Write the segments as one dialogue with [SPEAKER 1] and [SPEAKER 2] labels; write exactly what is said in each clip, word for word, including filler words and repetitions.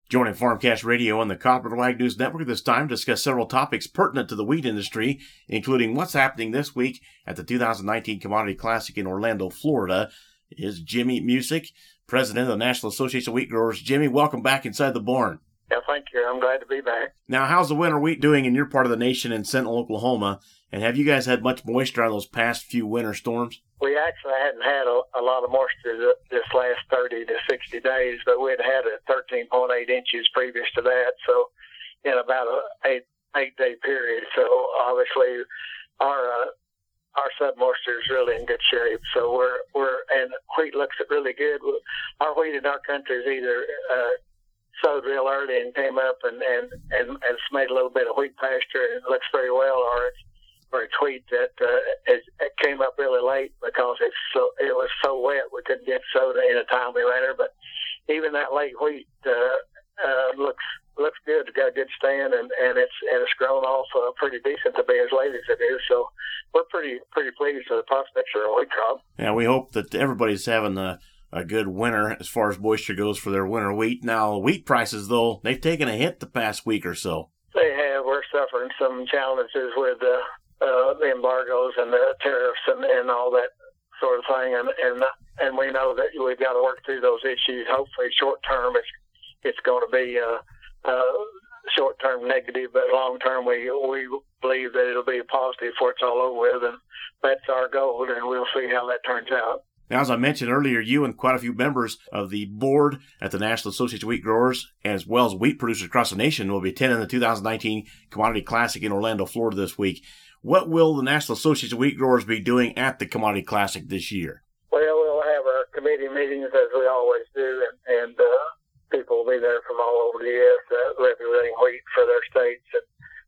[SPEAKER 1] Joining Farmcast Radio on the Cooperative Ag News Network this time to discuss several topics pertinent to the wheat industry, including what's happening this week at the two thousand nineteen Commodity Classic in Orlando, Florida, is Jimmy Musick, President of the National Association of Wheat Growers. Jimmy, welcome back inside the barn.
[SPEAKER 2] Yeah, thank you. I'm glad to be back.
[SPEAKER 1] Now, how's the winter wheat doing in your part of the nation in Sentinel, Oklahoma? And have you guys had much moisture on those past few winter storms?
[SPEAKER 2] We actually hadn't had a, a lot of moisture this last thirty to sixty days, but we had had a thirteen point eight inches previous to that, so in about a eight, eight day period. So obviously our uh, our sub moisture is really in good shape. So we're we're and wheat looks really good. Our wheat in our country is either uh, sowed real early and came up and and and, and it's made a little bit of wheat pasture and it looks very well, or it's or it's wheat that uh, it, it came up really late because it's so it was so wet we couldn't get sowed in a timely manner. But even that late wheat uh, uh, looks looks good. It's got a good stand and, and it's and it's grown also pretty decent to be as late as it is. So we're pretty pretty pleased with the prospects of our wheat crop.
[SPEAKER 1] Yeah, we hope that everybody's having a, a good winter as far as moisture goes for their winter wheat. Now, wheat prices, though, they've taken a hit the past week or so.
[SPEAKER 2] They have. We're suffering some challenges with the Uh, the embargoes and the tariffs and, and all that sort of thing, and and and we know that we've got to work through those issues. Hopefully, short term, it's it's going to be uh, uh, short term negative, but long term, we we believe that it'll be a positive before it's all over with, and that's our goal. And we'll see how that turns out.
[SPEAKER 1] Now, as I mentioned earlier, you and quite a few members of the board at the National Association of Wheat Growers, as well as wheat producers across the nation, will be attending the two thousand nineteen Commodity Classic in Orlando, Florida this week. What will the National Association of Wheat Growers be doing at the Commodity Classic this year?
[SPEAKER 2] Well, we'll have our committee meetings as we always do, and, and uh, people will be there from all over the U S uh, representing wheat for their states. And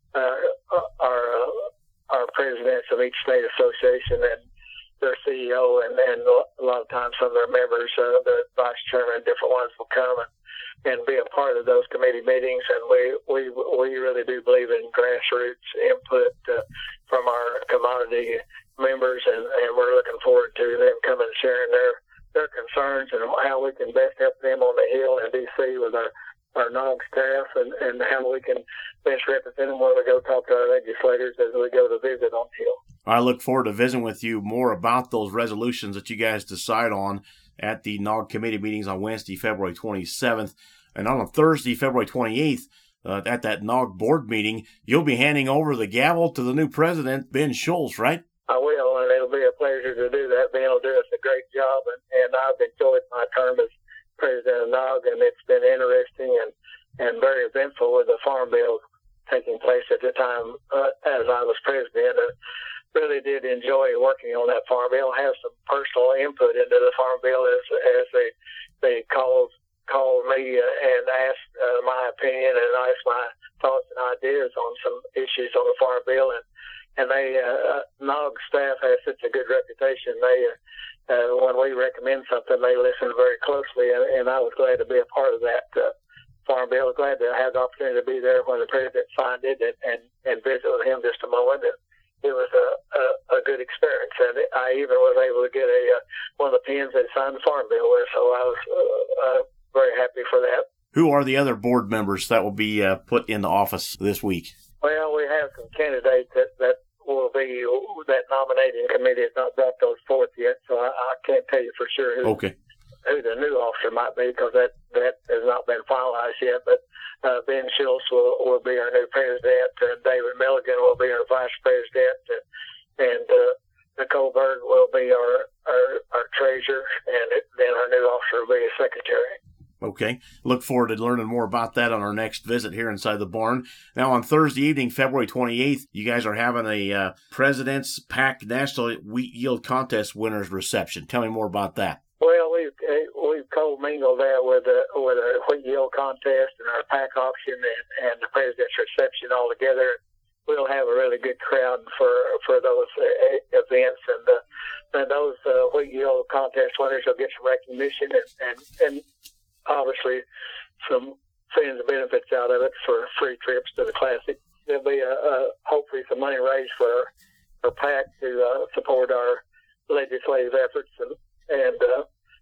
[SPEAKER 2] uh, our uh, our presidents of each state association and their C E O, and, and a lot of times some of their members, uh, the vice chairman, different ones will come and, and be a part of those committee meetings. And we we we really do believe in grassroots input uh, from our commodity members, and, and we're looking forward to them coming and sharing their, their concerns and how we can best help them on the Hill in D C with our, our N O G staff, and, and how we can best represent them when we go talk to our legislators as we go to visit on the Hill.
[SPEAKER 1] I look forward to visiting with you more about those resolutions that you guys decide on at the N O G committee meetings on Wednesday, February twenty-seventh, and on Thursday, February twenty-eighth. Uh, at that N O G board meeting, you'll be handing over the gavel to the new president, Ben Schultz, right?
[SPEAKER 2] I will, and it'll be a pleasure to do that. Ben will do us a great job, and, and I've enjoyed my term as president of N O G, and it's been interesting and, and very eventful with the Farm Bill taking place at the time uh, as I was president. And really did enjoy working on that Farm Bill. Have some personal input into the Farm Bill as as they they called called me uh, and asked uh, my opinion and asked my thoughts and ideas on some issues on the Farm Bill. And and they uh, N O G staff has such a good reputation. They uh, uh, when we recommend something, they listen very closely, and, and I was glad to be a part of that uh, Farm Bill. Glad to have the opportunity to be there when the president signed it and and, and visit with him just a moment. And it was a, a, a good experience, and I even was able to get a uh, one of the pens that signed the Farm Bill with, so I was uh, uh, very happy for that.
[SPEAKER 1] Who are the other board members that will be uh, put into office this week?
[SPEAKER 2] Well, we have some candidates that, that will be, that nominating committee has not brought those forth yet, so I, I can't tell you for sure who,
[SPEAKER 1] okay.
[SPEAKER 2] who the new officer might be, because that, that has not been finalized yet. But uh, Ben Schultz will, will be our new president, and David Milligan will be our vice president, and, and uh, Nicole Berg will be our, our, our treasurer, and then our new officer will be a secretary.
[SPEAKER 1] Okay. Look forward to learning more about that on our next visit here inside the barn. Now, on Thursday evening, February twenty-eighth, you guys are having a uh, President's Pack National Wheat Yield Contest winners reception. Tell me more about that.
[SPEAKER 2] Well, we've we've co-mingled that with a with a wheat yield contest and our pack auction and, and the President's reception all together. We'll have a really good crowd for for those uh, events, and uh, and those uh, wheat yield contest winners will get some recognition and and. and obviously some friends and benefits out of it for free trips to the Classic. There'll be a, a hopefully some money raised for our PAC to uh, support our legislative efforts, and and uh,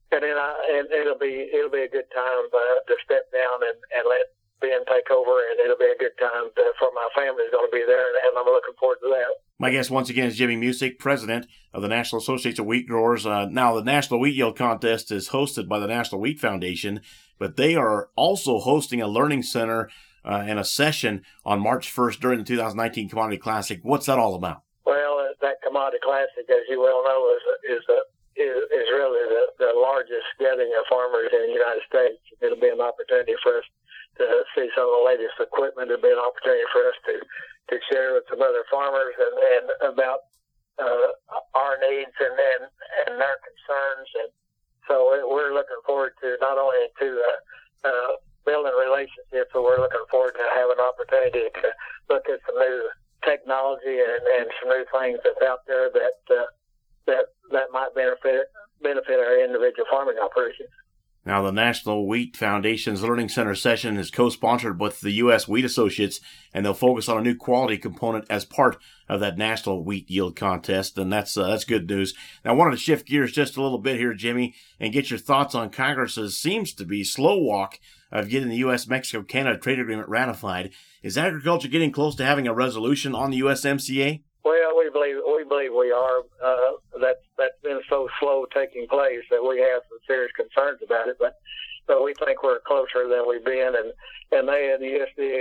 [SPEAKER 2] and then I, and it'll be it'll be a good time uh, to step down and, and let Ben take over, and it'll be a good time to, for my family's going to be there, and, and I'm looking forward to that.
[SPEAKER 1] My guest once again is Jimmy Musick, president of the National Association of Wheat Growers. Uh, now, the National Wheat Yield Contest is hosted by the National Wheat Foundation, but they are also hosting a learning center uh, and a session on March first during the two thousand nineteen Commodity Classic. What's that all about?
[SPEAKER 2] Well, uh, that Commodity Classic, as you well know, is is a is, is really the, the largest gathering of farmers in the United States. It'll be an opportunity for us to see some of the latest equipment. It'll be an opportunity for us to, to share with some other farmers and, and about uh, our needs and, and and their concerns. And so we're looking forward to not only to uh, uh, building relationships, but we're looking forward to having an opportunity to look at some new technology and, and some new things that's out there that uh, that that might benefit benefit our individual farming operations.
[SPEAKER 1] Now, the National Wheat Foundation's Learning Center session is co-sponsored with the U S Wheat Associates, and they'll focus on a new quality component as part of that National Wheat Yield Contest, and that's uh, that's good news. Now, I wanted to shift gears just a little bit here, Jimmy, and get your thoughts on Congress's seems to be slow walk of getting the U S Mexico Canada trade agreement ratified. Is agriculture getting close to having a resolution on the U S M C A?
[SPEAKER 2] Well, we believe we believe we are. Uh, that's that's been so slow taking place that we have some serious concerns about it. But but we think we're closer than we've been, and and they and the U S D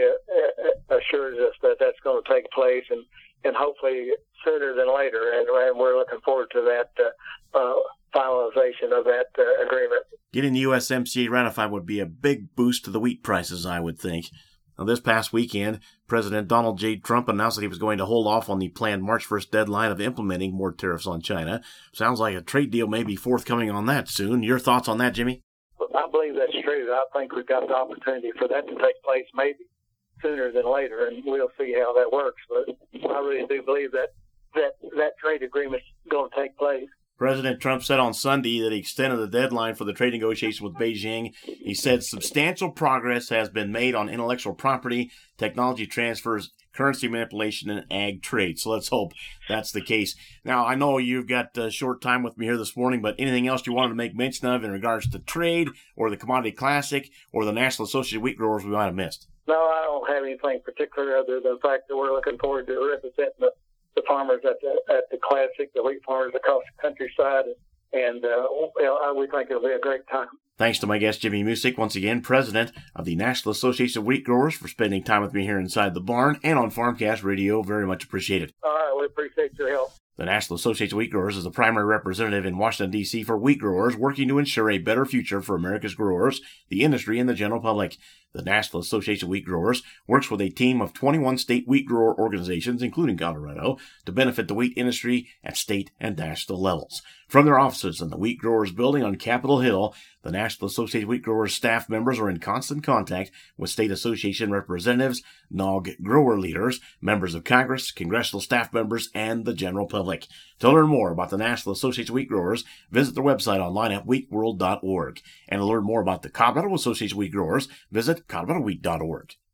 [SPEAKER 2] A assures us that that's going to take place, and, and hopefully sooner than later. And, and we're looking forward to that uh, uh, finalization of that uh, agreement.
[SPEAKER 1] Getting the U S M C A ratified would be a big boost to the wheat prices, I would think. Now, this past weekend, President Donald J. Trump announced that he was going to hold off on the planned March first deadline of implementing more tariffs on China. Sounds like a trade deal may be forthcoming on that soon. Your thoughts on that, Jimmy?
[SPEAKER 2] I believe that's true. I think we've got the opportunity for that to take place maybe sooner than later, and we'll see how that works. But I really do believe that that, that trade agreement's going to take place.
[SPEAKER 1] President Trump said on Sunday that he extended the deadline for the trade negotiation with Beijing. He said substantial progress has been made on intellectual property, technology transfers, currency manipulation, and ag trade. So let's hope that's the case. Now, I know you've got a short time with me here this morning, but anything else you wanted to make mention of in regards to trade or the Commodity Classic or the National Association of Wheat Growers we might have missed?
[SPEAKER 2] No, I don't have anything particular other than the fact that we're looking forward to representing the the farmers at the at the Classic, the wheat farmers across the countryside, and uh, well, we think it'll be a great time.
[SPEAKER 1] Thanks to my guest, Jimmy Musick, once again, president of the National Association of Wheat Growers, for spending time with me here inside the barn and on Farmcast Radio. Very much appreciated.
[SPEAKER 2] All right, we appreciate your help.
[SPEAKER 1] The National Association of Wheat Growers is the primary representative in Washington, D C for wheat growers, working to ensure a better future for America's growers, the industry, and the general public. The National Association of Wheat Growers works with a team of twenty-one state wheat grower organizations, including Colorado, to benefit the wheat industry at state and national levels. From their offices in the Wheat Growers Building on Capitol Hill, the National Association of Wheat Growers staff members are in constant contact with state association representatives, N O G grower leaders, members of Congress, congressional staff members, and the general public. To learn more about the National Association of Wheat Growers, visit their website online at wheat world dot org. And to learn more about the Colorado Association of Wheat Growers, visit colorado wheat dot org.